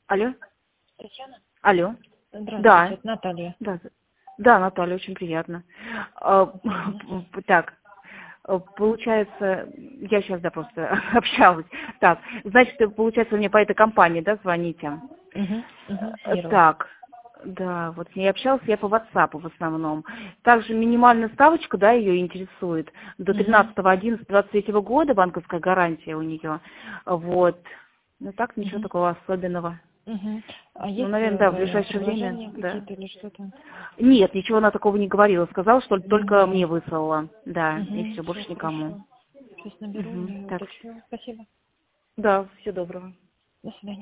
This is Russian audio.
Алло? Татьяна? Алло? Здравствуйте, Да. это Наталья. Да, да, Наталья, очень приятно. Взаимно. Так, получается, я сейчас, да, просто общалась. Так, значит, получается, вы мне по этой компании, да, звоните? Миру. Так, да, вот я общалась, я по WhatsApp в основном. Также минимальная ставочка, да, ее интересует. До 13.11.23 года банковская гарантия у нее. Вот. Ну так, ничего такого особенного. А Ну, есть наверное, да, в ближайшее время, предложения да. какие-то или что-то? Нет, ничего она такого не говорила. Сказала, что Не только мне говорила. выслала. Да, и все, Все, больше никому. хорошо. Сейчас наберу и Так, уточню. Спасибо. да, всего доброго. До свидания.